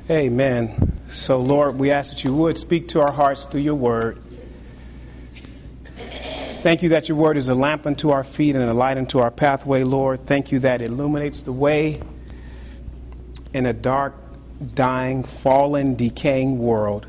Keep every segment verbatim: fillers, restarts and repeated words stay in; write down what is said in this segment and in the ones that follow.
Amen. So, Lord, we ask that you would speak to our hearts through your word. Thank you that your word is a lamp unto our feet and a light unto our pathway, Lord. Thank you that it illuminates the way in a dark, dying, fallen, decaying world.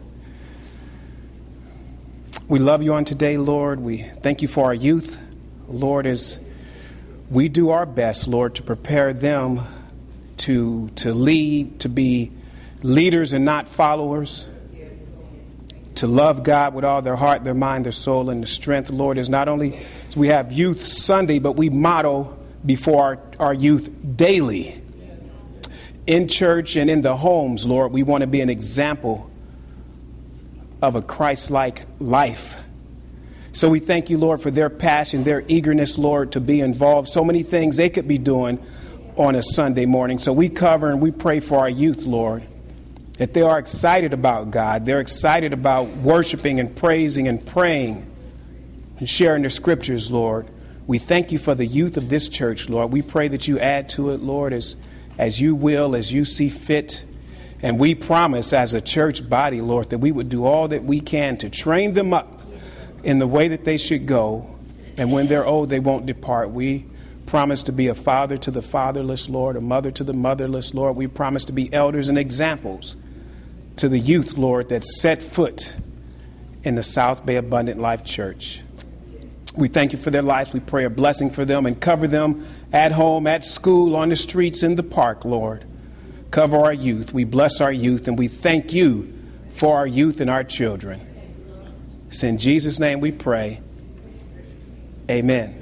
We love you on today, Lord. We thank you for our youth, Lord, as we do our best, Lord, to prepare them to, to lead, to be leaders and not followers, to love God with all their heart, their mind, their soul, and their strength. Lord, is not only do we have Youth Sunday, but we model before our, our youth daily in church and in the homes, Lord. We want to be an example of a Christ-like life. So we thank you, Lord, for their passion, their eagerness, Lord, to be involved. So many things they could be doing on a Sunday morning. So we cover and we pray for our youth, Lord, that they are excited about God. They're excited about worshiping and praising and praying and sharing their scriptures, Lord. We thank you for the youth of this church, Lord. We pray that you add to it, Lord, as, as you will, as you see fit. And we promise as a church body, Lord, that we would do all that we can to train them up in the way that they should go. And when they're old, they won't depart. We promise to be a father to the fatherless, Lord, a mother to the motherless, Lord. We promise to be elders and examples to the youth, Lord, that set foot in the South Bay Abundant Life Church. We thank you for their lives. We pray a blessing for them and cover them at home, at school, on the streets, in the park, Lord. Cover our youth. We bless our youth, and we thank you for our youth and our children. It's in Jesus' name we pray. Amen.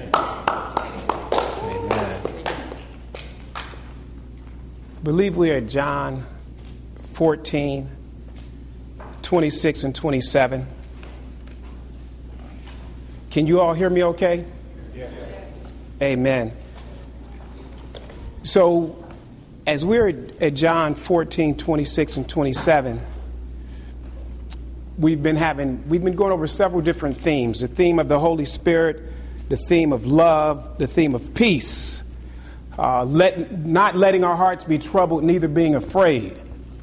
Amen. I believe we are at John fourteen, twenty-six and twenty-seven. Can you all hear me okay? Yeah. Amen. So, as we're at John fourteen, twenty-six and twenty-seven, we've been having, we've been going over several different themes. The theme of the Holy Spirit, the theme of love, the theme of peace, uh, let, not letting our hearts be troubled, neither being afraid.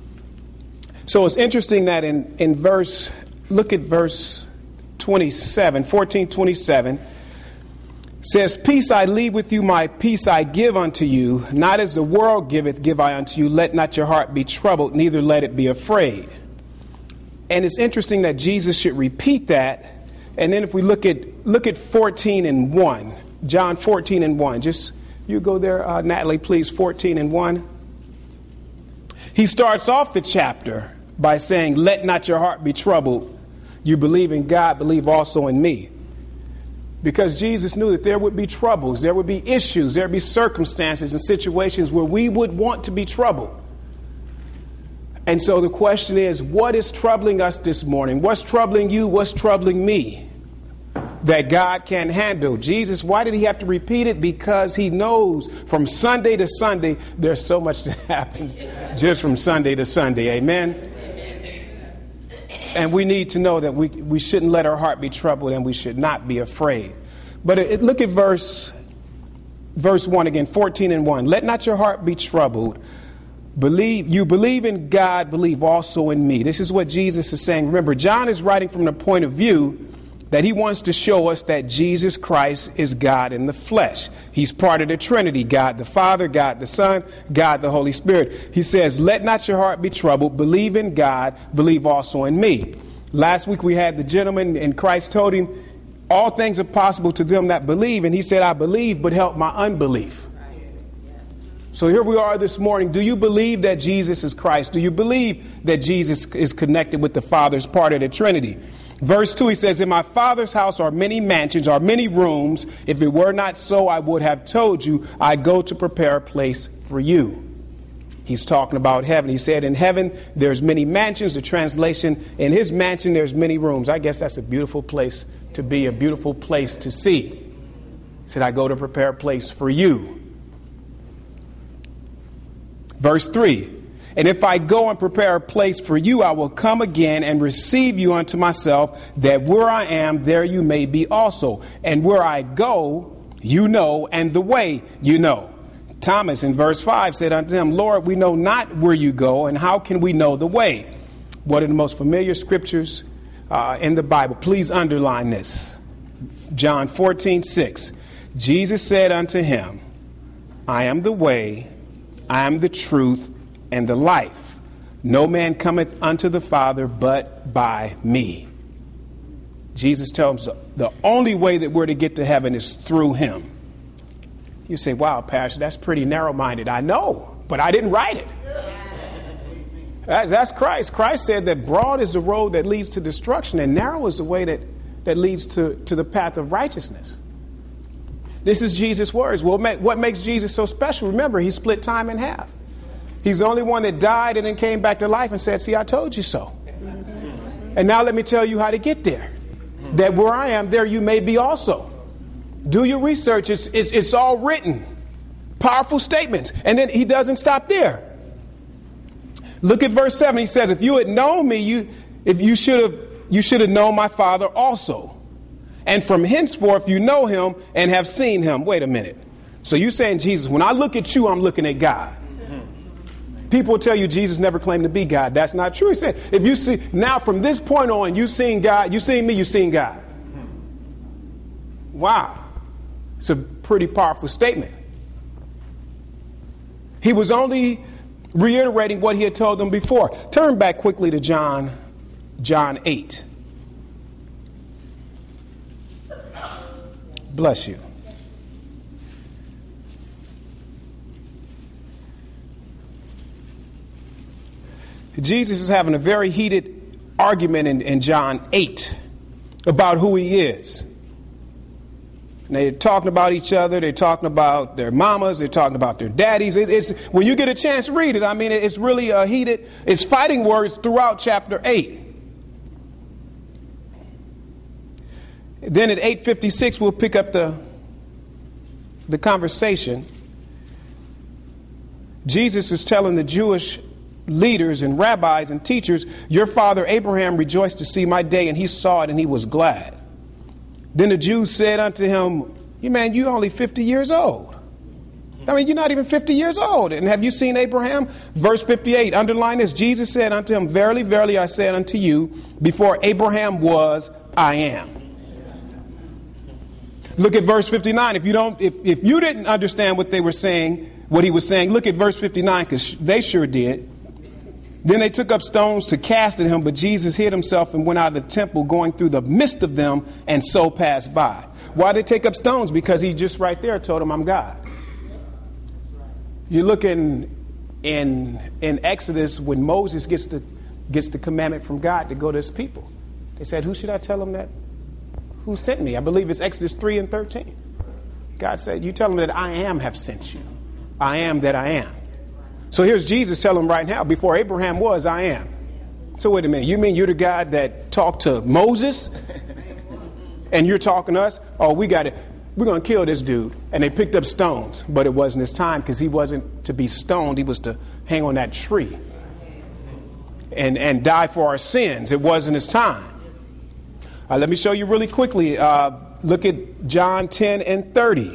So it's interesting that in, in verse, look at verse twenty-seven, fourteen, twenty-seven, says, "Peace I leave with you, my peace I give unto you. Not as the world giveth, give I unto you. Let not your heart be troubled, neither let it be afraid." And it's interesting that Jesus should repeat that. And then if we look at look at fourteen and one, John fourteen and one, just you go there, uh, Natalie, please, fourteen and one. He starts off the chapter by saying, "Let not your heart be troubled. You believe in God, believe also in me." Because Jesus knew that there would be troubles, there would be issues, there would be circumstances and situations where we would want to be troubled. And so the question is, what is troubling us this morning? What's troubling you? What's troubling me that God can't handle? Jesus, why did he have to repeat it? Because he knows from Sunday to Sunday, there's so much that happens just from Sunday to Sunday. Amen. And we need to know that we, we shouldn't let our heart be troubled and we should not be afraid. But it, look at verse, verse one again, fourteen and one. "Let not your heart be troubled. Believe you believe in God, believe also in me." This is what Jesus is saying. Remember, John is writing from the point of view that he wants to show us that Jesus Christ is God in the flesh. He's part of the Trinity, God the Father, God the Son, God the Holy Spirit. He says, "Let not your heart be troubled. Believe in God, believe also in me." Last week we had the gentleman, and Christ told him, all things are possible to them that believe. And he said, "I believe, but help my unbelief." So here we are this morning. Do you believe that Jesus is Christ? Do you believe that Jesus is connected with the Father as part of the Trinity? Verse two, he says, "In my Father's house are many mansions, are many rooms. If it were not so, I would have told you. I go to prepare a place for you." He's talking about heaven. He said, in heaven, there's many mansions. The translation, in his mansion, there's many rooms. I guess that's a beautiful place to be, a beautiful place to see. He said, "I go to prepare a place for you." Verse three, "And if I go and prepare a place for you, I will come again and receive you unto myself, that where I am, there you may be also. And where I go, you know, and the way you know." Thomas in verse five said unto him, Lord, we know not where you go, and how can we know the way? One of the most familiar scriptures uh, in the Bible. Please underline this. John fourteen six. Jesus said unto him, I am the way, I am the truth, and the life. No man cometh unto the Father but by me. Jesus tells us the only way that we're to get to heaven is through him. You say, wow, Pastor, that's pretty narrow-minded. I know, but I didn't write it. That, that's Christ. Christ said that broad is the road that leads to destruction, and narrow is the way that, that leads to, to the path of righteousness. This is Jesus' words. Well, what makes Jesus so special? Remember, he split time in half. He's the only one that died and then came back to life and said, see, I told you so. And now let me tell you how to get there. That where I am, there you may be also. Do your research. It's, it's, it's all written. Powerful statements. And then he doesn't stop there. Look at verse seven. He said, if you had known me, you, if you should have, you should have known my Father also. And from henceforth you know him and have seen him. Wait a minute. So you're saying, Jesus, when I look at you, I'm looking at God. People tell you Jesus never claimed to be God. That's not true. He said, if you see, now from this point on, you've seen God, you've seen me, you've seen God. Wow. It's a pretty powerful statement. He was only reiterating what he had told them before. Turn back quickly to John, John eight. Bless you. Jesus is having a very heated argument in, in John eight about who he is. And they're talking about each other. They're talking about their mamas. They're talking about their daddies. It, it's when you get a chance to read it, I mean, it's really a heated, it's fighting words throughout chapter eight. Then at eight fifty-six, we'll pick up the, the conversation. Jesus is telling the Jewish leaders and rabbis and teachers, your father Abraham rejoiced to see my day, and he saw it and he was glad. Then the Jews said unto him, you man, you only fifty years old. I mean, you're not even fifty years old. And have you seen Abraham? Verse fifty-eight, underline this. Jesus said unto him, verily, verily, I said unto you, before Abraham was, I am. Look at verse fifty-nine. If you don't, if, if you didn't understand what they were saying, what he was saying, look at verse fifty-nine, because they sure did. Then they took up stones to cast at him, but Jesus hid himself and went out of the temple, going through the midst of them, and so passed by. Why did they take up stones? Because he just right there told them, I'm God. You look in, in, in Exodus when Moses gets the, gets the commandment from God to go to his people. They said, who should I tell them that? Who sent me? I believe it's Exodus three and thirteen. God said, you tell them that I am have sent you. I am that I am. So here's Jesus telling them right now, before Abraham was, I am. So wait a minute, you mean you're the God that talked to Moses? And you're talking to us? Oh, we got it. We're going to kill this dude. And they picked up stones, but it wasn't his time because he wasn't to be stoned. He was to hang on that tree and, and die for our sins. It wasn't his time. Uh, let me show you really quickly. Uh, look at John ten and thirty.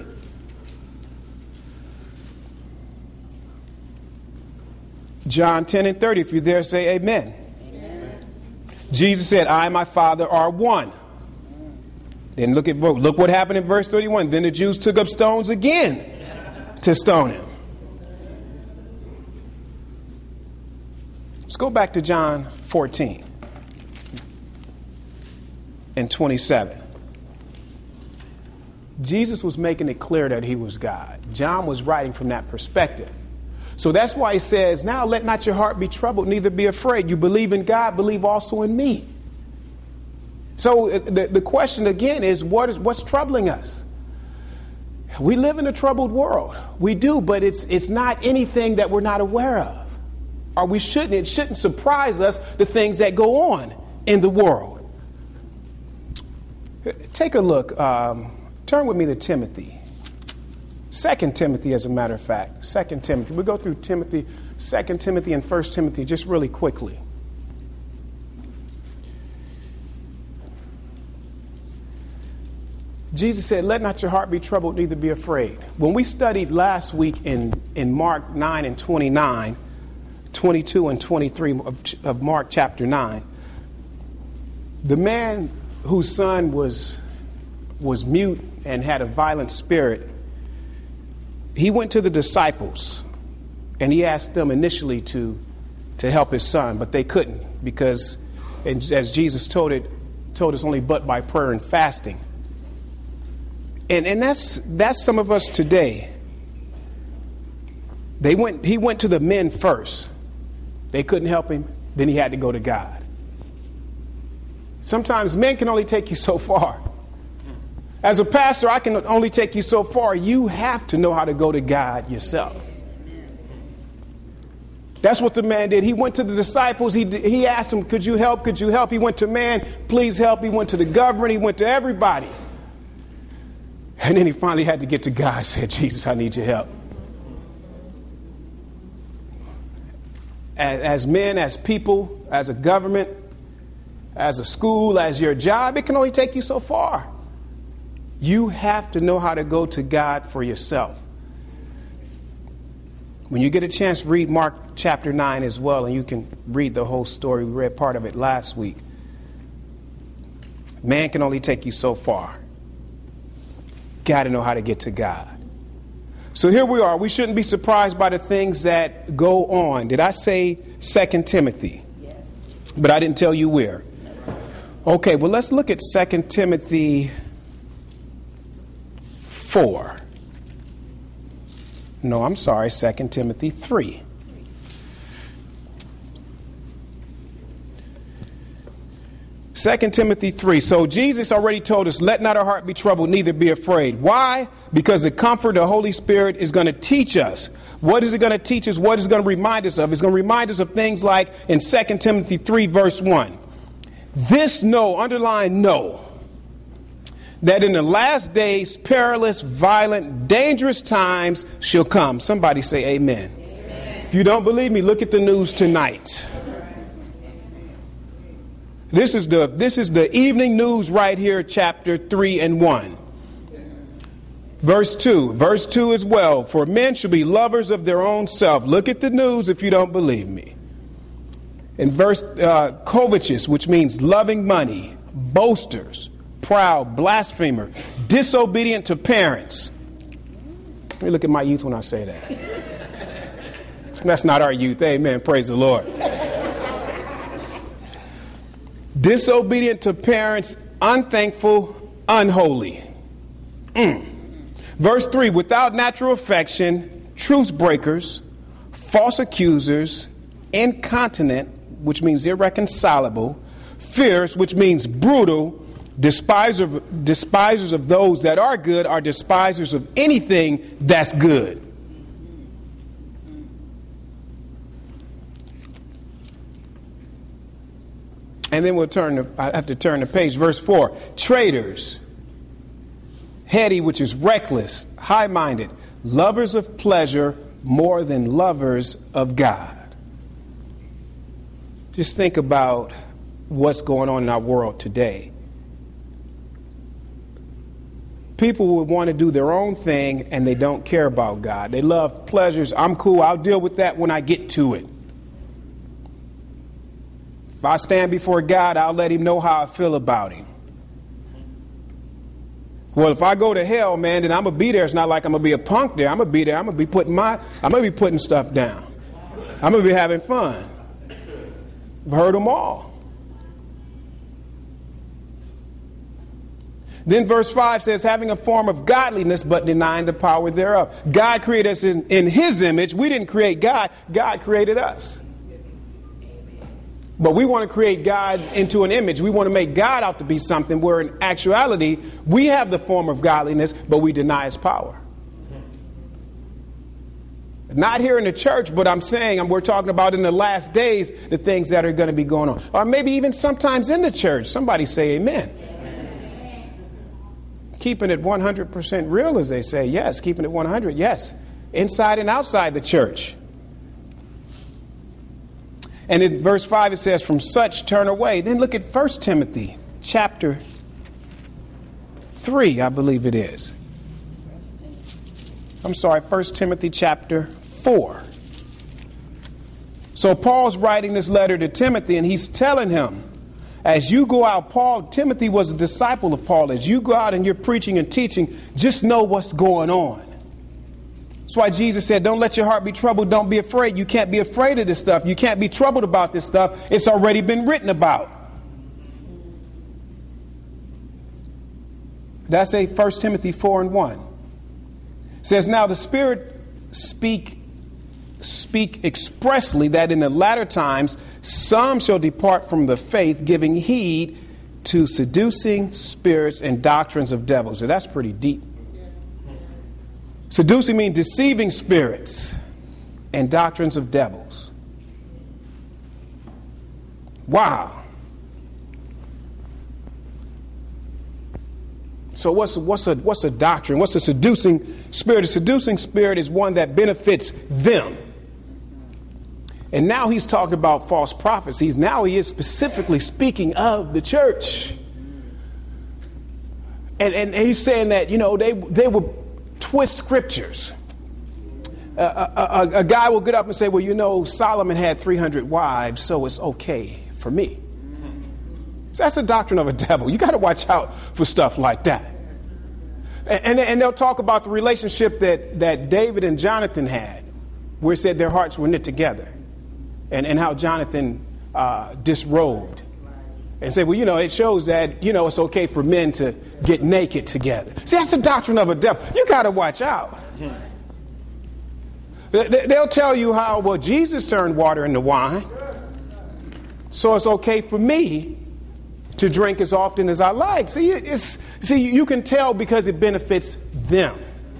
John ten and thirty. If you're there, say amen. Amen. Jesus said, I and my Father are one. Then look at look what happened in verse thirty-one. Then the Jews took up stones again to stone him. Let's go back to John fourteen and twenty-seven. Jesus was making it clear that he was God. John was writing from that perspective. So that's why he says, now let not your heart be troubled, neither be afraid. You believe in God, believe also in me. So the, the question again is, what is what's troubling us? We live in a troubled world. We do, but it's it's not anything that we're not aware of. Or we shouldn't, it shouldn't surprise us the things that go on in the world. Take a look. Um, turn with me to Timothy. Second Timothy, as a matter of fact. Second Timothy. We'll go through Timothy, Second Timothy and First Timothy just really quickly. Jesus said, let not your heart be troubled, neither be afraid. When we studied last week in, in Mark nine and twenty-nine, twenty-two and twenty-three of, of Mark chapter nine, the man whose son was, was mute and had a violent spirit, he went to the disciples and he asked them initially to, to help his son, but they couldn't because, as Jesus told it, told us, only but by prayer and fasting. And and that's that's some of us today. They went he went to the men first. They couldn't help him, then he had to go to God. Sometimes men can only take you so far. As a pastor, I can only take you so far. You have to know how to go to God yourself. That's what the man did. He went to the disciples. He he asked them, could you help? Could you help? He went to man, please help. He went to the government. He went to everybody. And then he finally had to get to God and said, Jesus, I need your help. As, as men, as people, as a government, as a school, as your job, it can only take you so far. You have to know how to go to God for yourself. When you get a chance, read Mark chapter nine as well, and you can read the whole story. We read part of it last week. Man can only take you so far. Got to know how to get to God. So here we are. We shouldn't be surprised by the things that go on. Did I say Second Timothy? Yes. But I didn't tell you where. Okay, well, let's look at Second Timothy four. No, I'm sorry, Second Timothy three. Second Timothy three. So Jesus already told us, let not our heart be troubled, neither be afraid. Why? Because the comfort of the Holy Spirit is going to teach us. What is it going to teach us? What is it going to remind us of? It's going to remind us of things like in Second Timothy three, verse one. This know, underline know, that in the last days, perilous, violent, dangerous times shall come. Somebody say amen. Amen. If you don't believe me, look at the news tonight. This is the this is the evening news right here, chapter three and one. Verse two. Verse two as well. For men shall be lovers of their own self. Look at the news if you don't believe me. In verse uh, covetous, which means loving money, boasters, proud, blasphemer, disobedient to parents. Let me look at my youth when I say that. That's not our youth. Amen. Praise the Lord. Disobedient to parents, unthankful, unholy. Mm. Verse three, without natural affection, truce breakers, false accusers, incontinent, which means irreconcilable, fierce, which means brutal, despisers, despisers of those that are good, are despisers of anything that's good. And then we'll turn to, I have to turn the page. Verse four, traitors, heady, which is reckless, high-minded, lovers of pleasure more than lovers of God. Just think about what's going on in our world today. People would want to do their own thing and they don't care about God. They love pleasures. I'm cool. I'll deal with that when I get to it. If I stand before God, I'll let him know how I feel about him. Well, if I go to hell, man, then I'm going to be there. It's not like I'm going to be a punk there. I'm going to be there. I'm going to be putting my, I'm going to be putting stuff down. I'm going to be having fun. I've heard them all. Then verse five says, having a form of godliness, but denying the power thereof. God created us in, in his image. We didn't create God. God created us. But we want to create God into an image. We want to make God out to be something where in actuality, we have the form of godliness, but we deny his power. Not here in the church, but I'm saying, and we're talking about in the last days, the things that are going to be going on. Or maybe even sometimes in the church. Somebody say amen. Amen. Keeping it one hundred percent real, as they say. Yes. Keeping it one hundred. Yes. Inside and outside the church. And in verse five, it says, from such turn away. Then look at First Timothy chapter three, I believe it is. I'm sorry, First Timothy chapter four. So Paul's writing this letter to Timothy, and he's telling him, as you go out, Paul, Timothy was a disciple of Paul. As you go out and you're preaching and teaching, just know what's going on. That's why Jesus said, don't let your heart be troubled. Don't be afraid. You can't be afraid of this stuff. You can't be troubled about this stuff. It's already been written about. That's a First Timothy four and one. It says, now the Spirit speak, speak expressly that in the latter times some shall depart from the faith, giving heed to seducing spirits and doctrines of devils. So that's pretty deep. Seducing means deceiving spirits and doctrines of devils. Wow. So what's what's a what's a doctrine? What's a seducing spirit? A seducing spirit is one that benefits them. And now he's talking about false prophets. He's now he is specifically speaking of the church. And and he's saying that, you know, they they will twist scriptures. Uh, a, a, a guy will get up and say, well, you know, Solomon had three hundred wives, so it's okay for me. So that's the doctrine of a devil. You got to watch out for stuff like that. And, and, and they'll talk about the relationship that, that David and Jonathan had, where it said their hearts were knit together, and, and how Jonathan uh, disrobed. And say, well, you know, it shows that, you know, it's okay for men to get naked together. See, that's the doctrine of a devil. You got to watch out. They'll tell you how, well, Jesus turned water into wine, so it's okay for me to drink as often as I like. See, it's, see, you can tell because it benefits them.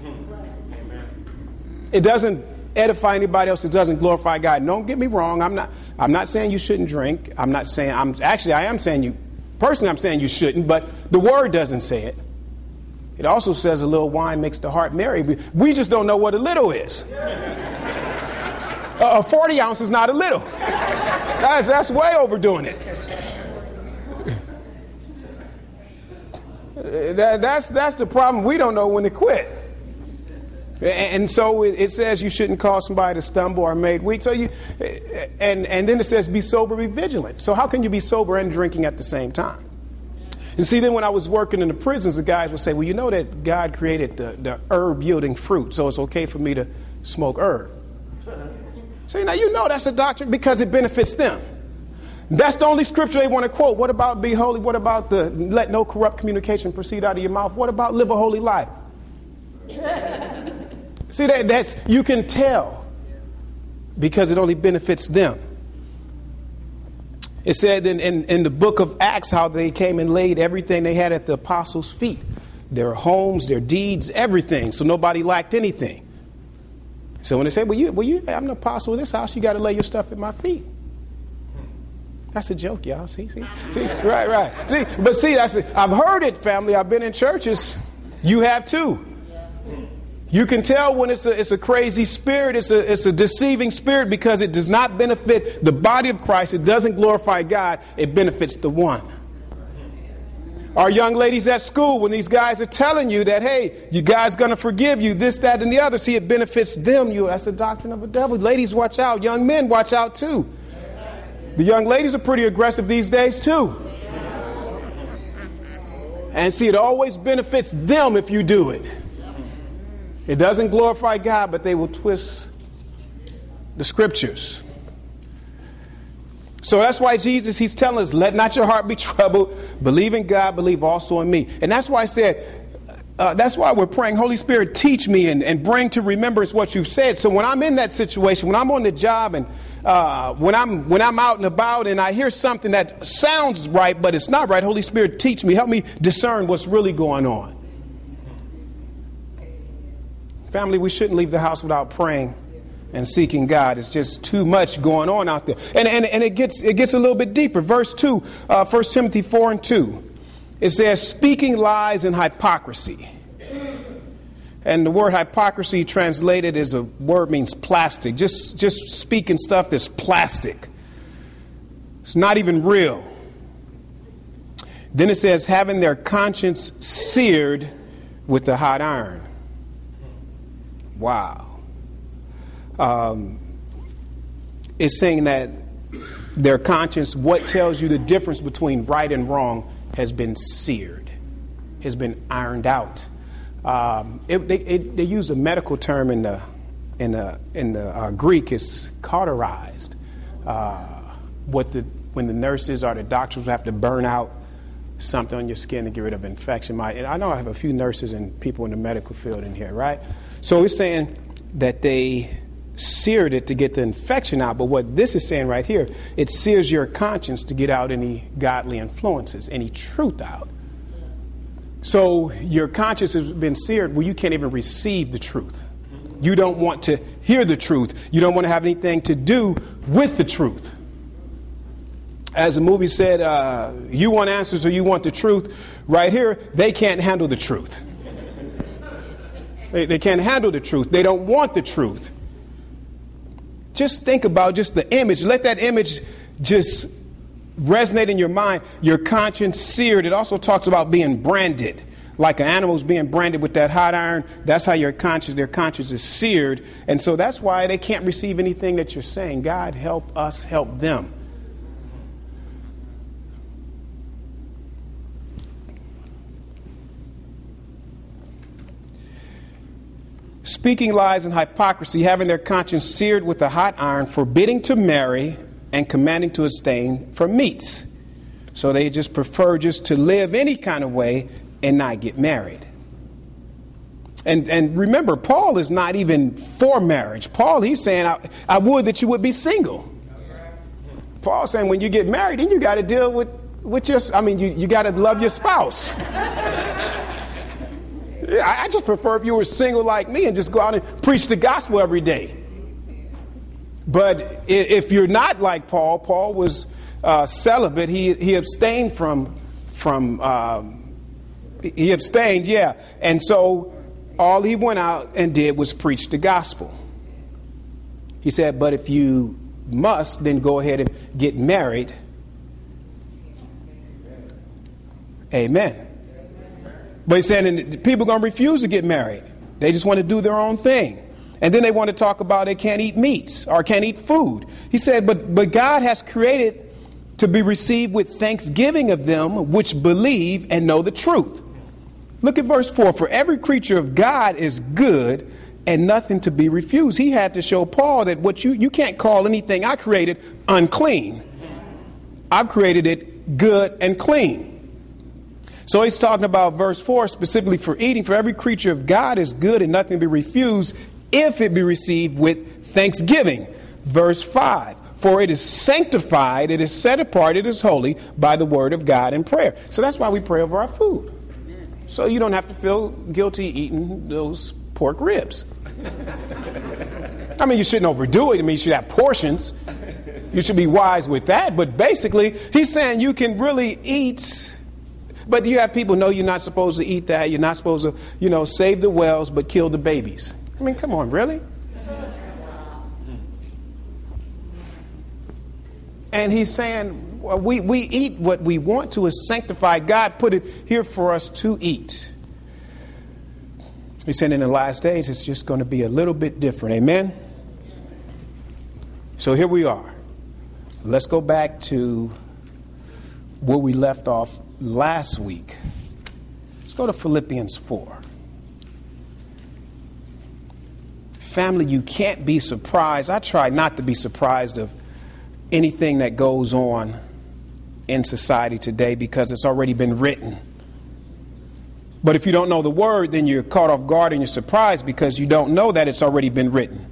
It doesn't edify anybody else. It doesn't glorify God. Don't get me wrong. I'm not. I'm not saying you shouldn't drink. I'm not saying. I'm actually. I am saying you. Personally, I'm saying you shouldn't. But the Word doesn't say it. It also says a little wine makes the heart merry. We just don't know what a little is. A forty ounce is not a little. That's that's way overdoing it. That, that's that's the problem. We don't know when to quit. And so it says you shouldn't cause somebody to stumble or made weak. So you, and and then it says be sober, be vigilant. So how can you be sober and drinking at the same time? You see, then when I was working in the prisons, the guys would say, well, you know that God created the, the herb yielding fruit, so it's okay for me to smoke herb. See, now you know that's a doctrine because it benefits them. That's the only scripture they want to quote. What about be holy? What about the let no corrupt communication proceed out of your mouth? What about live a holy life? See, that that's you can tell because it only benefits them. It said in, in, in the book of Acts how they came and laid everything they had at the apostles' feet. Their homes, their deeds, everything. So nobody lacked anything. So when they say, well, you, well, you, I'm an apostle of this house, you got to lay your stuff at my feet. That's a joke, y'all. See, see, see, right, right. See, but see, that's a, I've heard it, family. I've been in churches. You have too. You can tell when it's a it's a crazy spirit. It's a it's a deceiving spirit because it does not benefit the body of Christ. It doesn't glorify God. It benefits the one. Our young ladies at school, when these guys are telling you that, hey, you guys going to forgive you, this, that, and the other. See, it benefits them. You, that's the doctrine of the devil. Ladies, watch out. Young men, watch out too. The young ladies are pretty aggressive these days too. And see, it always benefits them if you do it. It doesn't glorify God, but they will twist the scriptures. So that's why Jesus, he's telling us, let not your heart be troubled. Believe in God, believe also in me. And that's why I said, uh, that's why we're praying, Holy Spirit, teach me and, and bring to remembrance what you've said. So when I'm in that situation, when I'm on the job and uh, when I'm when I'm out and about and I hear something that sounds right, but it's not right, Holy Spirit, teach me. Help me discern what's really going on. Family, we shouldn't leave the house without praying and seeking God. It's just too much going on out there. And and, and it gets it gets a little bit deeper. Verse two, uh, First Timothy four and two. It says, speaking lies and hypocrisy. And the word hypocrisy translated as a word means plastic. Just, just speaking stuff that's plastic. It's not even real. Then it says, having their conscience seared with the hot iron. Wow. Um, it's saying that their conscience, what tells you the difference between right and wrong, has been seared, has been ironed out. Um, it, they, it, they use a medical term in the in the in the uh, Greek. It's cauterized. Uh, what the when the nurses or the doctors have to burn out something on your skin to get rid of infection. My, and I know I have a few nurses and people in the medical field in here, right? So it's saying that they seared it to get the infection out. But what this is saying right here, it sears your conscience to get out any godly influences, any truth out. So your conscience has been seared where you can't even receive the truth. You don't want to hear the truth. You don't want to have anything to do with the truth. As the movie said, uh, you want answers or you want the truth. Right here, they can't handle the truth. They, they can't handle the truth. They don't want the truth. Just think about just the image. Let that image just resonate in your mind. Your conscience seared. It also talks about being branded. Like an animal's being branded with that hot iron. That's how your conscience, their conscience is seared. And so that's why they can't receive anything that you're saying. God, help us help them. Speaking lies and hypocrisy, having their conscience seared with a hot iron, forbidding to marry and commanding to abstain from meats. So they just prefer just to live any kind of way and not get married. And and remember, Paul is not even for marriage. Paul, he's saying, I, I would that you would be single. Paul's saying when you get married, then you got to deal with, with your, I mean, you, you got to love your spouse. Yeah, I just prefer if you were single like me and just go out and preach the gospel every day. But if you're not like Paul, Paul was uh, celibate. He he abstained from from um, he abstained, yeah. And so all he went out and did was preach the gospel. He said, but if you must, then go ahead and get married. Amen. But he's saying people are going to refuse to get married. They just want to do their own thing. And then they want to talk about they can't eat meats or can't eat food. He said, but, but God has created to be received with thanksgiving of them which believe and know the truth. Look at verse four. For every creature of God is good and nothing to be refused. He had to show Paul that what you, you can't call anything I created unclean. I've created it good and clean. So he's talking about verse four specifically for eating. For every creature of God is good and nothing to be refused if it be received with thanksgiving. Verse five. For it is sanctified, it is set apart, it is holy by the word of God and prayer. So that's why we pray over our food. So you don't have to feel guilty eating those pork ribs. I mean, you shouldn't overdo it. I mean, you should have portions. You should be wise with that. But basically, he's saying you can really eat. But you have people know you're not supposed to eat that. You're not supposed to, you know, save the whales but kill the babies. I mean, come on, really? And he's saying well, we, we eat what we want to is sanctified. God put it here for us to eat. He said in the last days it's just going to be a little bit different. Amen? So here we are. Let's go back to where we left off last week. Let's go to Philippians four. Family, you can't be surprised. I try not to be surprised of anything that goes on in society today because it's already been written. But if you don't know the word, then you're caught off guard and you're surprised because you don't know that it's already been written.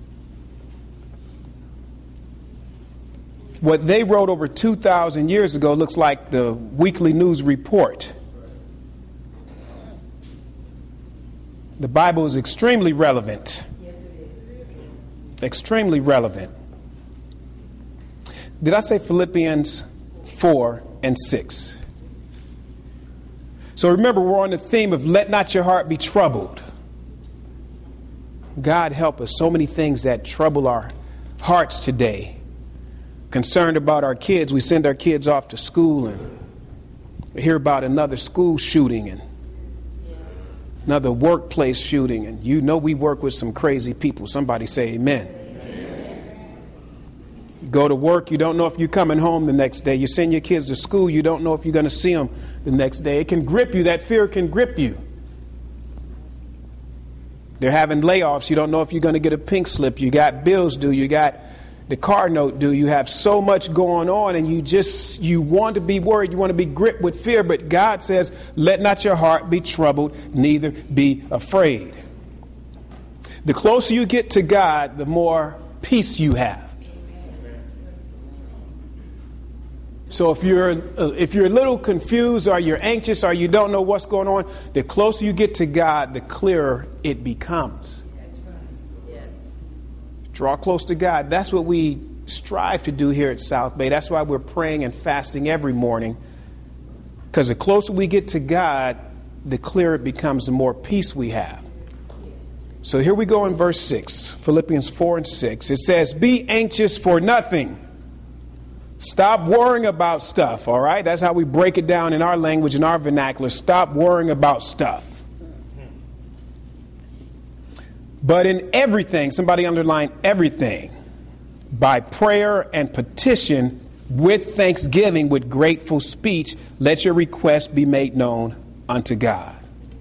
What they wrote over two thousand years ago looks like the Weekly News Report. The Bible is extremely relevant. Yes, it is. Extremely relevant. Did I say Philippians four and six? So remember, we're on the theme of let not your heart be troubled. God help us. So many things that trouble our hearts today. Concerned about our kids. We send our kids off to school and We hear about another school shooting and another workplace shooting, and you know we work with some crazy people. Somebody say amen. Amen. You go to work, you don't know if you're coming home the next day. You send your kids to school, you don't know if you're going to see them the next day. It can grip you. That fear can grip you. They're having layoffs. You don't know if you're going to get a pink slip. You got bills due. You got the car note due. You have so much going on, and you just, you want to be worried. You want to be gripped with fear. But God says, let not your heart be troubled, neither be afraid. The closer you get to God, the more peace you have. So if you're if you're a little confused, or you're anxious, or you don't know what's going on, the closer you get to God, the clearer it becomes. That's right. Yes. Draw close to God. That's what we strive to do here at South Bay. That's why we're praying and fasting every morning. Because the closer we get to God, the clearer it becomes, the more peace we have. So here we go in verse six, Philippians four and six. It says, be anxious for nothing. Stop worrying about stuff, all right? That's how we break it down in our language, in our vernacular. Stop worrying about stuff. But in everything, somebody underline everything, by prayer and petition, with thanksgiving, with grateful speech, let your requests be made known unto God.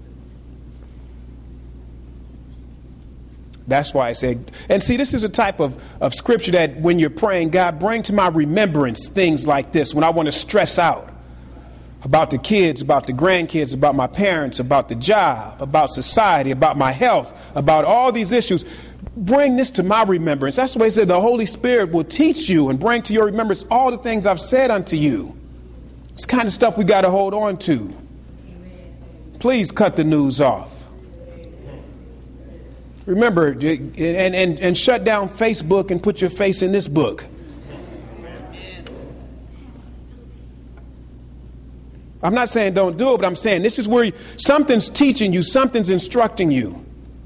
That's why I said, and see, this is a type of, of scripture that when you're praying, God, bring to my remembrance things like this. When I want to stress out about the kids, about the grandkids, about my parents, about the job, about society, about my health, about all these issues, bring this to my remembrance. That's the way he said the Holy Spirit will teach you and bring to your remembrance all the things I've said unto you. It's the kind of stuff we got to hold on to. Please cut the news off. Remember, and, and, and shut down Facebook and put your face in this book. I'm not saying don't do it, but I'm saying this is where you, something's teaching you, something's instructing you.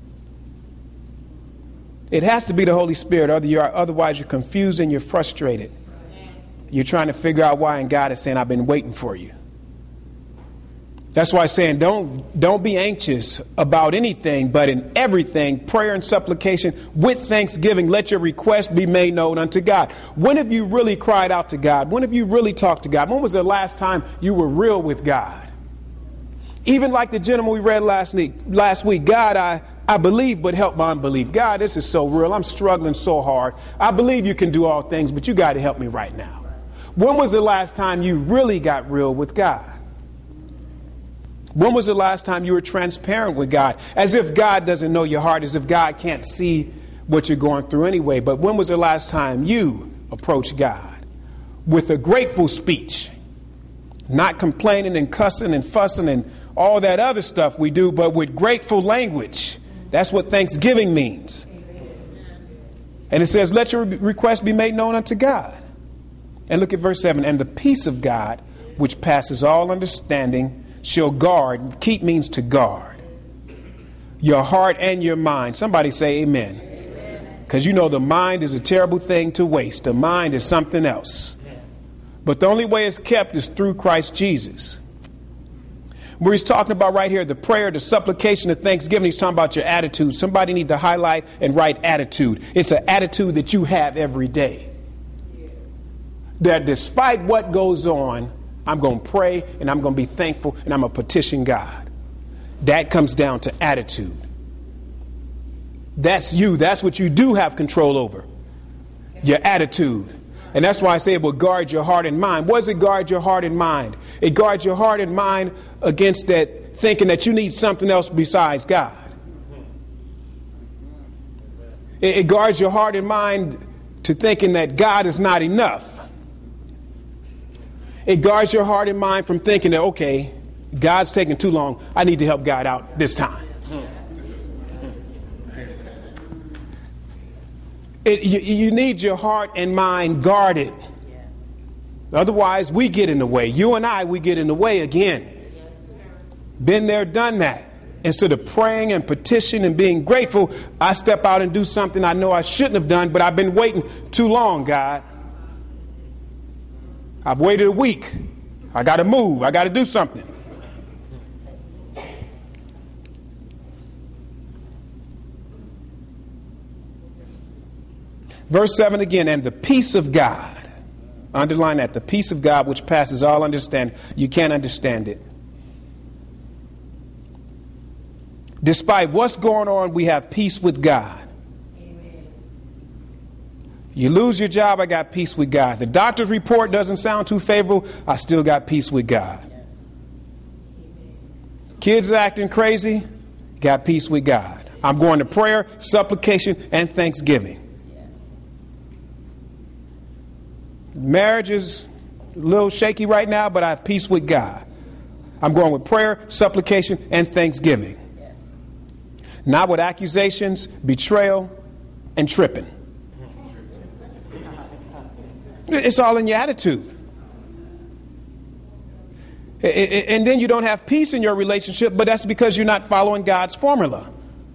It has to be the Holy Spirit, other you are, otherwise you're confused and you're frustrated. You're trying to figure out why, and God is saying, I've been waiting for you. That's why I'm saying don't, don't be anxious about anything, but in everything, prayer and supplication with thanksgiving, let your request be made known unto God. When have you really cried out to God? When have you really talked to God? When was the last time you were real with God? Even like the gentleman we read last week, last week, God, I, I believe, but help my unbelief. God, this is so real. I'm struggling so hard. I believe you can do all things, but you got to help me right now. When was the last time you really got real with God? When was the last time you were transparent with God? As if God doesn't know your heart, as if God can't see what you're going through anyway. But when was the last time you approached God with a grateful speech? Not complaining and cussing and fussing and all that other stuff we do, but with grateful language. That's what thanksgiving means. And it says, let your request be made known unto God. And look at verse seven. And the peace of God, which passes all understanding, shall guard. Keep means to guard your heart and your mind. Somebody say amen. Because you know the mind is a terrible thing to waste. The mind is something else. But the only way it's kept is through Christ Jesus. Where he's talking about right here, the prayer, the supplication, the thanksgiving, he's talking about your attitude. Somebody need to highlight and write attitude. It's an attitude that you have every day. That despite what goes on, I'm going to pray and I'm going to be thankful and I'm going to petition God. That comes down to attitude. That's you. That's what you do have control over. Your attitude. And that's why I say it will guard your heart and mind. What does it guard your heart and mind? It guards your heart and mind against that thinking that you need something else besides God. It, it guards your heart and mind to thinking that God is not enough. It guards your heart and mind from thinking that, okay, God's taking too long. I need to help God out this time. It, you, you need your heart and mind guarded. Otherwise, we get in the way. You and I, we get in the way again. Been there, done that. Instead of praying and petitioning and being grateful, I step out and do something I know I shouldn't have done, but I've been waiting too long, God. I've waited a week. I got to move. I got to do something. Verse seven again, and the peace of God. Underline that, the peace of God which passes all understanding. You can't understand it. Despite what's going on, we have peace with God. Amen. You lose your job, I got peace with God. The doctor's report doesn't sound too favorable, I still got peace with God. Yes. Kids acting crazy, got peace with God. I'm going to prayer, supplication, and thanksgiving. Marriage is a little shaky right now, but I have peace with God. I'm going with prayer, supplication, and thanksgiving. Yes. Not with accusations, betrayal, and tripping. It's all in your attitude. And then you don't have peace in your relationship, but that's because you're not following God's formula.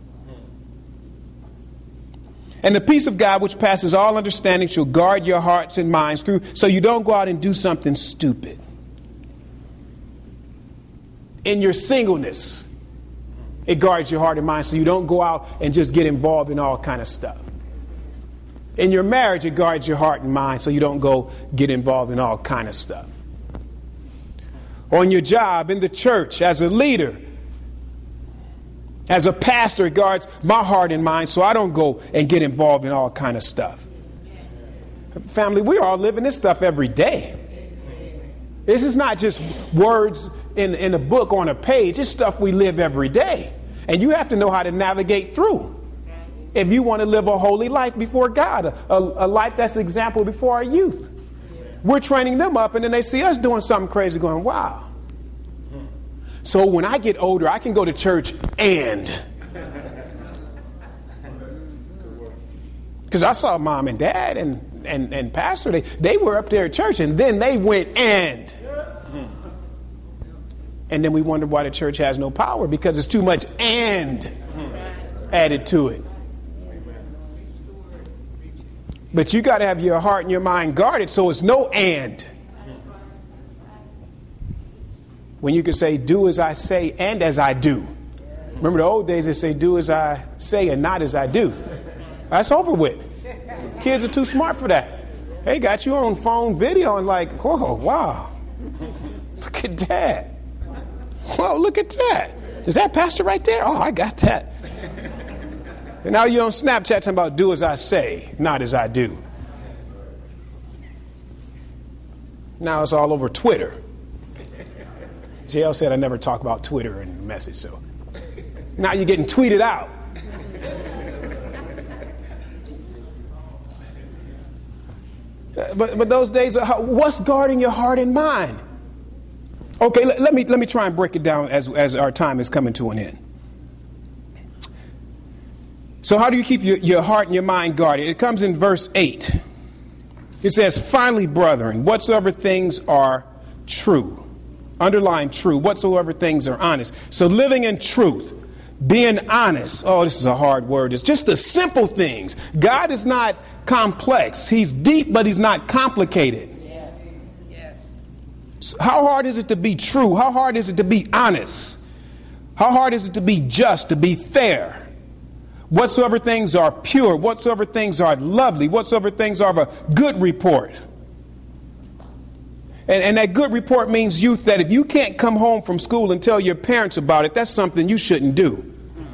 And the peace of God, which passes all understanding, shall guard your hearts and minds through, so you don't go out and do something stupid. In your singleness, it guards your heart and mind, so you don't go out and just get involved in all kind of stuff. In your marriage, it guards your heart and mind, so you don't go get involved in all kind of stuff. On your job, in the church, as a leader, as a pastor, it guards my heart and mind so I don't go and get involved in all kind of stuff. Family, we all living this stuff every day. This is not just words in, in a book on a page. It's stuff we live every day. And you have to know how to navigate through if you want to live a holy life before God, a, a, a life that's example before our youth. We're training them up and then they see us doing something crazy going, wow. So when I get older, I can go to church and. Because I saw mom and dad and, and, and pastor, they, they were up there at church and then they went and. And then we wonder why the church has no power, because it's too much and added to it. But you got to have your heart and your mind guarded so it's no and. When you can say, do as I say and as I do. Remember the old days they say, do as I say and not as I do. That's over with. Kids are too smart for that. They got you on phone video and like, oh, wow. Look at that. Whoa, look at that. Is that pastor right there? Oh, I got that. And now you're on Snapchat talking about do as I say, not as I do. Now it's all over Twitter. J L said I never talk about Twitter in the message, so now you're getting tweeted out. But but those days are, what's guarding your heart and mind? Okay, let, let me let me try and break it down as as our time is coming to an end. So how do you keep your, your heart and your mind guarded? It comes in verse eight. It says, finally, brethren, whatsoever things are true. Underline true. Whatsoever things are honest. So living in truth, being honest. Oh, this is a hard word. It's just the simple things. God is not complex. He's deep, but he's not complicated. Yes. Yes. So how hard is it to be true? How hard is it to be honest? How hard is it to be just, to be fair? Whatsoever things are pure, whatsoever things are lovely, whatsoever things are of a good report. And, and that good report means, youth, that if you can't come home from school and tell your parents about it, that's something you shouldn't do.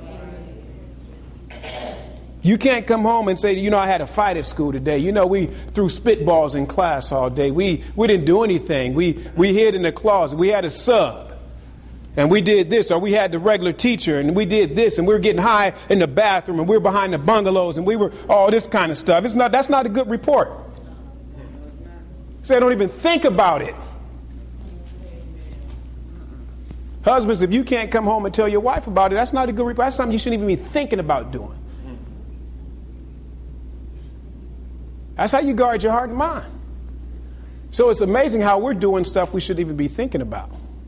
You can't come home and say, you know, I had a fight at school today. You know, we threw spitballs in class all day. We we didn't do anything. We we hid in the closet. We had a sub. And we did this, or we had the regular teacher, and we did this, and we were getting high in the bathroom, and we were behind the bungalows, and we were all this kind of stuff. It's not. That's not a good report. So don't even think about it. Husbands, if you can't come home and tell your wife about it, that's not a good report. That's something you shouldn't even be thinking about doing. That's how you guard your heart and mind. So it's amazing how we're doing stuff we shouldn't even be thinking about.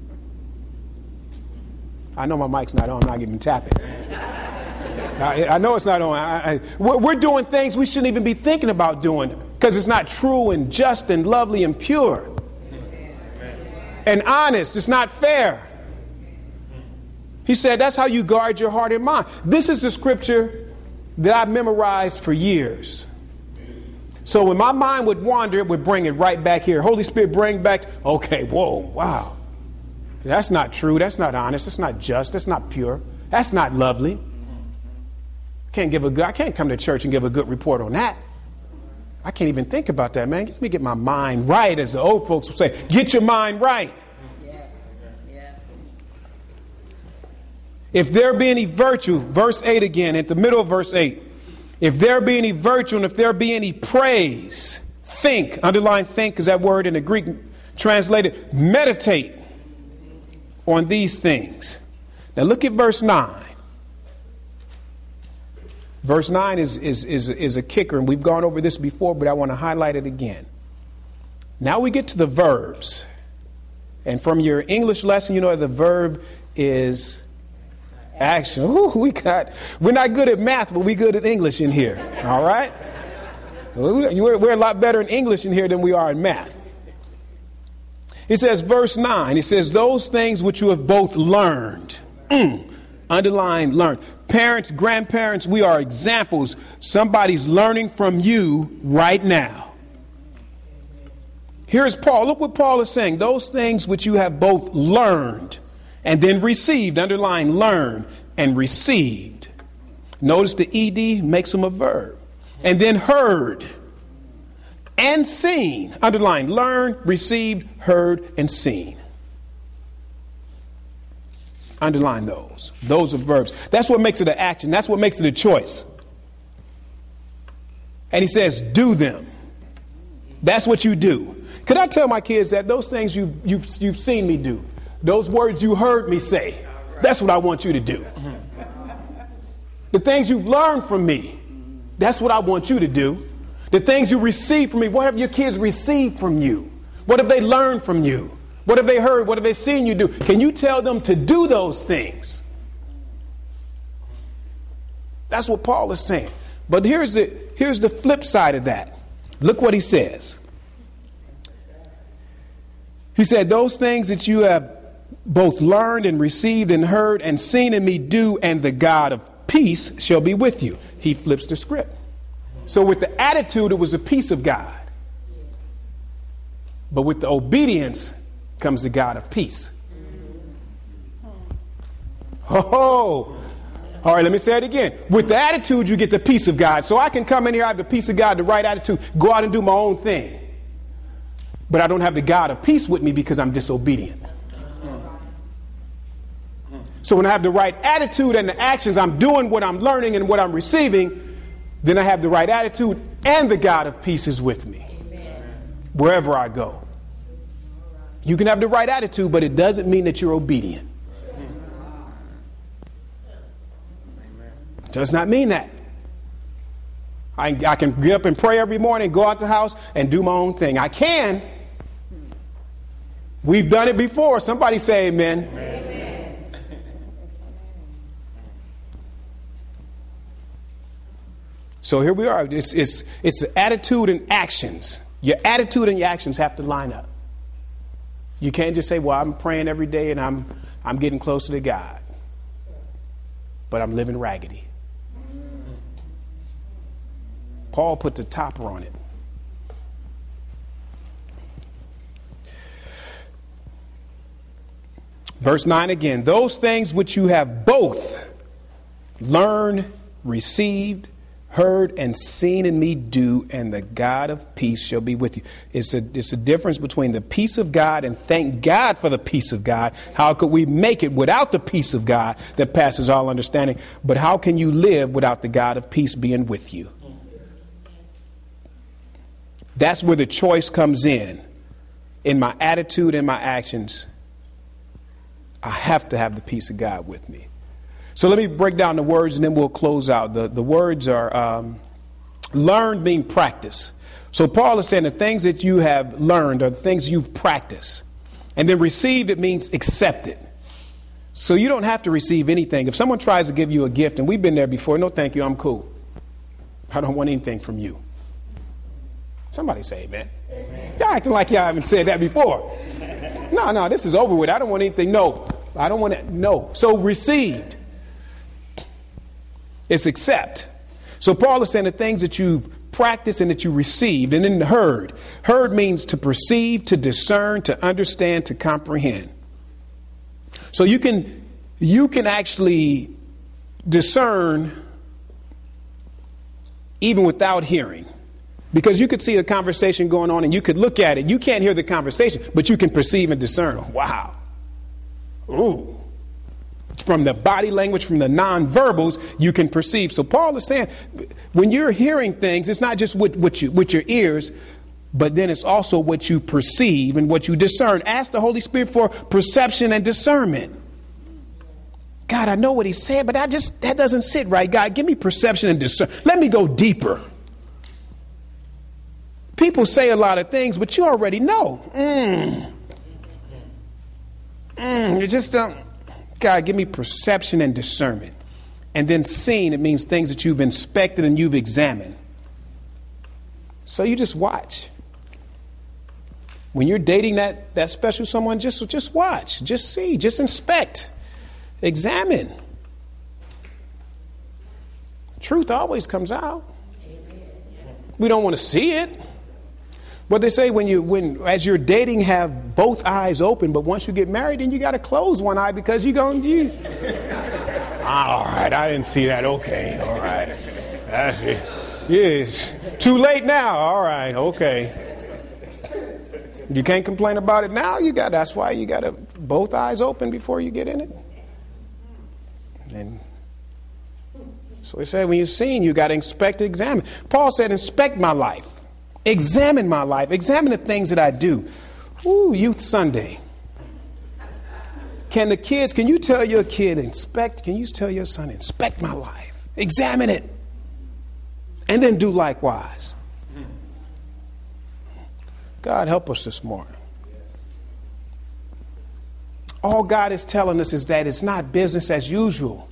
I know my mic's not on. I'm not even tapping. I, I know it's not on. I, I, we're, we're doing things we shouldn't even be thinking about doing because it's not true and just and lovely and pure. and honest. It's not fair. He said that's how you guard your heart and mind. This is the scripture that I've memorized for years. So when my mind would wander, it would bring it right back here. Holy Spirit, bring back. Okay, whoa, wow. That's not true. That's not honest. That's not just. That's not pure. That's not lovely. Can't give a good, I can't come to church and give a good report on that. I can't even think about that, man. Let me get my mind right, as the old folks would say. Get your mind right. Yes. Yes. If there be any virtue, verse eight again, at the middle of verse eight. If there be any virtue and if there be any praise, think, underline think, because that word in the Greek translated, meditate on these things. Now look at verse nine. Verse nine is, is, is, is a kicker, and we've gone over this before, but I want to highlight it again. Now we get to the verbs. And from your English lesson, you know the verb is action. Ooh, we got, we're not good at math, but we're good at English in here. All right? We're, we're a lot better in English in here than we are in math. It says, verse nine, it says, those things which you have both learned. Mm, underline, learn. Parents, grandparents, we are examples. Somebody's learning from you right now. Here's Paul. Look what Paul is saying. Those things which you have both learned and then received, underline learn and received. Notice the ed makes them a verb. And then heard and seen, underline learn, received, heard, and seen. Underline those. Those are verbs. That's what makes it an action. That's what makes it a choice. And he says, do them. That's what you do. Could I tell my kids that those things you, you've, you've seen me do, those words you heard me say, that's what I want you to do. The things you've learned from me, that's what I want you to do. The things you receive from me, what have your kids received from you? What have they learned from you? What have they heard? What have they seen you do? Can you tell them to do those things? That's what Paul is saying. But here's the, here's the flip side of that. Look what he says. He said, those things that you have both learned and received and heard and seen in me do, and the God of peace shall be with you. He flips the script. So with the attitude, it was the peace of God. But with the obedience comes the God of peace. Oh, all right, let me say it again. With the attitude, you get the peace of God. So I can come in here, I have the peace of God, the right attitude, go out and do my own thing. But I don't have the God of peace with me because I'm disobedient. So when I have the right attitude and the actions, I'm doing what I'm learning and what I'm receiving, then I have the right attitude and the God of peace is with me. Amen. Wherever I go. You can have the right attitude, but it doesn't mean that you're obedient. It does not mean that. I, I can get up and pray every morning, go out the house and do my own thing. I can. We've done it before. Somebody say amen. Amen. So here we are. It's, it's, it's the attitude and actions. Your attitude and your actions have to line up. You can't just say, well, I'm praying every day and I'm, I'm getting closer to God. But I'm living raggedy. Paul put the topper on it. Verse nine again. Those things which you have both learned, received, heard, and seen in me do, and the God of peace shall be with you. It's a, it's a difference between the peace of God and thank God for the peace of God. How could we make it without the peace of God that passes all understanding? But how can you live without the God of peace being with you? That's where the choice comes in. In my attitude and my actions, I have to have the peace of God with me. So let me break down the words and then we'll close out. The, the words are um, learned mean practice. So Paul is saying the things that you have learned are the things you've practiced. And then received, it means accepted. So you don't have to receive anything. If someone tries to give you a gift, and we've been there before, no thank you, I'm cool. I don't want anything from you. Somebody say amen. Amen. Y'all acting like y'all haven't said that before. no, no, this is over with. I don't want anything. No, I don't want it. No. So received. It's accept. So Paul is saying the things that you've practiced and that you received, and then heard. Heard means to perceive, to discern, to understand, to comprehend. So you can you can actually discern even without hearing. Because you could see a conversation going on and you could look at it. You can't hear the conversation, but you can perceive and discern. Wow. Ooh. From the body language, from the nonverbals, you can perceive. So Paul is saying, when you're hearing things, it's not just with, with, you, with your ears, but then it's also what you perceive and what you discern. Ask the Holy Spirit for perception and discernment. God, I know what he said, but I just, that doesn't sit right. God, give me perception and discernment. Let me go deeper. People say a lot of things, but you already know. Mm. Mm, you just don't. God, give me perception and discernment. And then seen, it means things that you've inspected and you've examined. So you just watch. When you're dating that, that special someone, just, just watch, just see, just inspect, examine. Truth always comes out. We don't want to see it. But they say when you, when as you're dating, have both eyes open. But once you get married, then you got to close one eye because you're going to. You... All right, I didn't see that. Okay, all right. That's it. Yes. Too late now. All right, okay. You can't complain about it now. You got. That's why you got to both eyes open before you get in it. And so he said, when you're seen, you got to inspect, examine. Paul said, inspect my life. Examine my life. Examine the things that I do. Ooh, Youth Sunday. Can the kids, can you tell your kid, inspect, can you tell your son, inspect my life? Examine it. And then do likewise. God, help us this morning. All God is telling us is that it's not business as usual.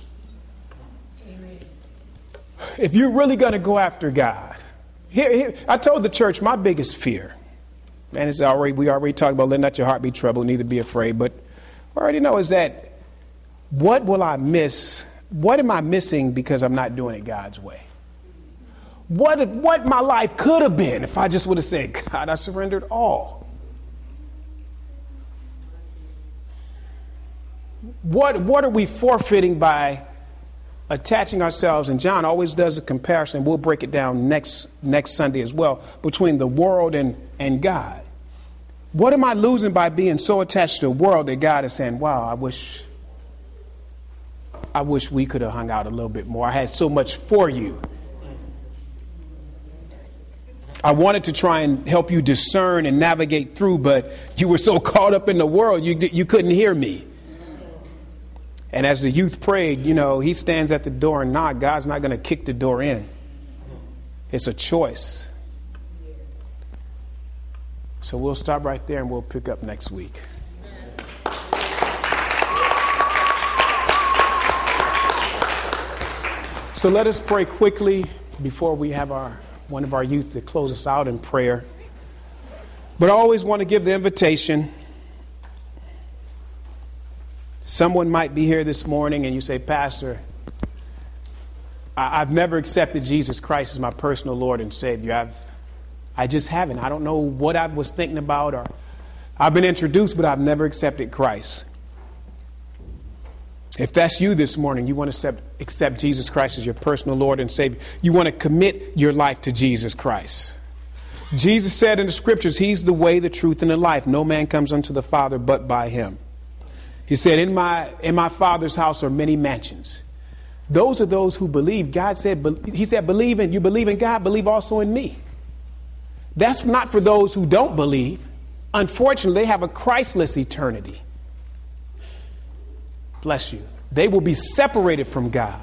If you're really going to go after God, Here, here, I told the church my biggest fear, and it's already we already talked about let not your heart be troubled, neither be afraid. But I already know is that what will I miss? What am I missing because I'm not doing it God's way? What if, what my life could have been if I just would have said, God, I surrendered all. What what are we forfeiting by attaching ourselves, and John always does a comparison, we'll break it down next next Sunday as well, between the world and, and God. What am I losing by being so attached to the world that God is saying, wow, I wish I wish we could have hung out a little bit more. I had so much for you. I wanted to try and help you discern and navigate through, but you were so caught up in the world, you you couldn't hear me. And as the youth prayed, you know, he stands at the door and knock. God's not going to kick the door in. It's a choice. So we'll stop right there and we'll pick up next week. So let us pray quickly before we have our one of our youth to close us out in prayer. But I always want to give the invitation. Someone might be here this morning and you say, Pastor, I've never accepted Jesus Christ as my personal Lord and Savior. I've, I just haven't. I don't know what I was thinking about, or I've been introduced, but I've never accepted Christ. If that's you this morning, you want to accept, accept Jesus Christ as your personal Lord and Savior. You want to commit your life to Jesus Christ. Jesus said in the scriptures, He's the way, the truth, and the life. No man comes unto the Father but by Him. He said, in my in my Father's house are many mansions. Those are those who believe. God said, He said, believe in, you believe in God, believe also in me. That's not for those who don't believe. Unfortunately, they have a Christless eternity. Bless you. They will be separated from God.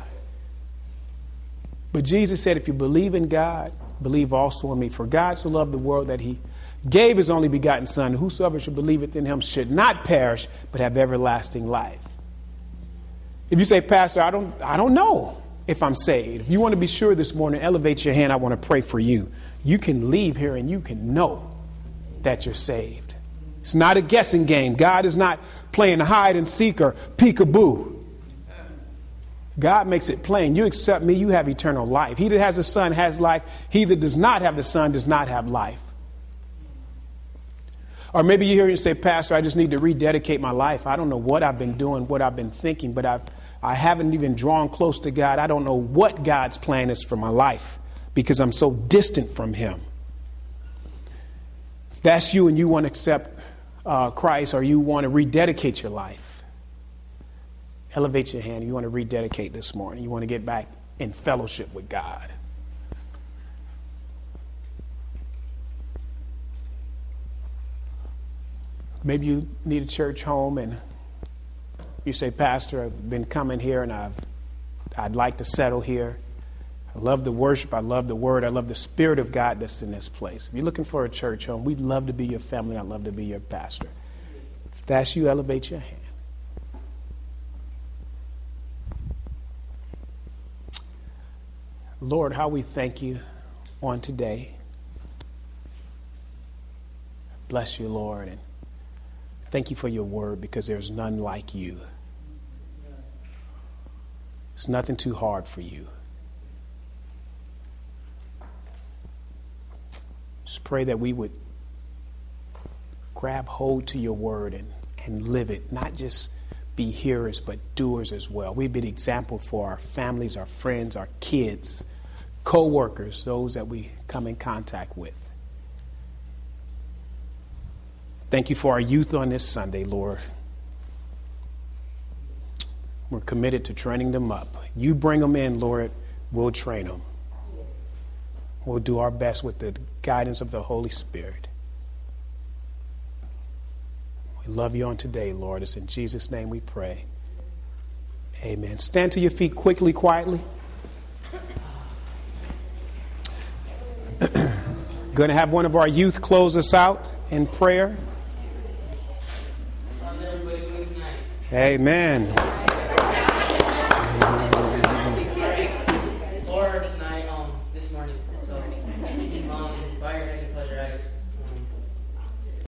But Jesus said, if you believe in God, believe also in me. For God so loved the world that He gave His only begotten Son. Whosoever should believeth in Him should not perish, but have everlasting life. If you say, Pastor, I don't, I don't know if I'm saved. If you want to be sure this morning, elevate your hand. I want to pray for you. You can leave here and you can know that you're saved. It's not a guessing game. God is not playing hide and seek or peekaboo. God makes it plain. You accept me, you have eternal life. He that has the Son has life. He that does not have the Son does not have life. Or maybe you hear and say, Pastor, I just need to rededicate my life. I don't know what I've been doing, what I've been thinking, but I've, I haven't even drawn close to God. I don't know what God's plan is for my life because I'm so distant from him. If that's you and you want to accept uh, Christ or you want to rededicate your life, elevate your hand. You want to rededicate this morning. You want to get back in fellowship with God. Maybe you need a church home and you say, Pastor, I've been coming here and I've, I'd like to settle here. I love the worship. I love the word. I love the Spirit of God that's in this place. If you're looking for a church home, we'd love to be your family. I'd love to be your pastor. If that's you, elevate your hand. Lord, how we thank you on today. Bless you, Lord, and thank you for your word because there's none like you. There's nothing too hard for you. Just pray that we would grab hold to your word and, and live it, not just be hearers, but doers as well. We'd be an example for our families, our friends, our kids, co-workers, those that we come in contact with. Thank you for our youth on this Sunday, Lord. We're committed to training them up. You bring them in, Lord, we'll train them. We'll do our best with the guidance of the Holy Spirit. We love you on today, Lord. It's in Jesus' name we pray. Amen. Stand to your feet quickly, quietly. Going to have one of our youth close us out in prayer. Amen.